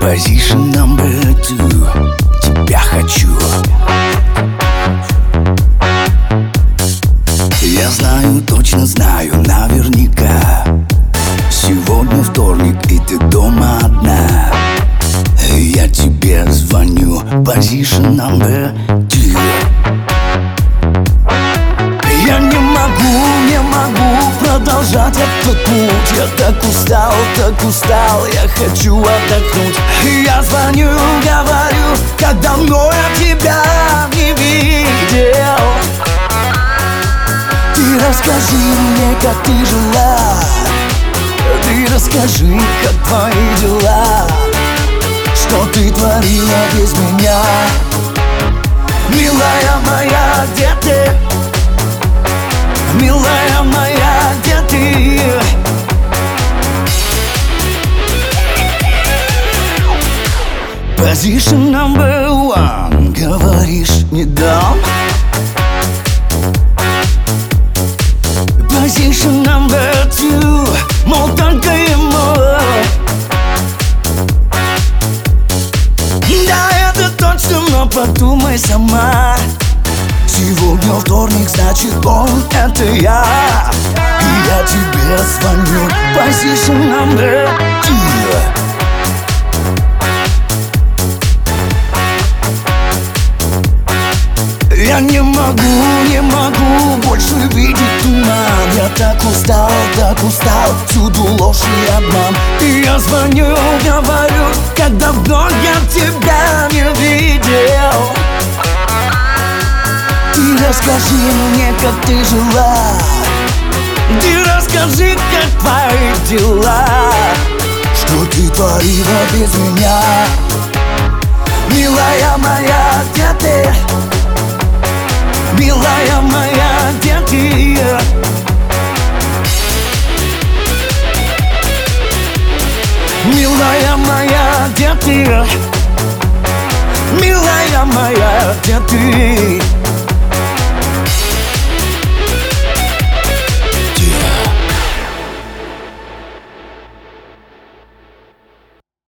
Position number 2. Тебя хочу. Я знаю, точно знаю, наверняка. Сегодня вторник, и ты дома одна. Я тебе звоню. Position number 2. Я не могу продолжать этот путь. Я так устал, я хочу отдохнуть. Я звоню, говорю, как давно я тебя не видел. Ты расскажи мне, как ты жила. Ты расскажи, как твои дела. Что ты творила без меня? Милая моя, где ты? Милая моя, где ты? Position number 1. Говоришь, не дам. Position number 2. Мол, только ему. Да, это точно, но подумай сама. Сегодня вторник, значит он — это я. И я тебе звоню. Position number 2. Я не могу больше видеть туман. Я так устал, всюду ложь и обман. И я звоню, говорю, как давно я тебя не видел. Ты расскажи мне, как ты жила. Ты расскажи, как твои дела. Что ты творила без меня? Милая моя, где ты? Милая моя, где ты? Милая моя, где ты? Милая моя, где ты?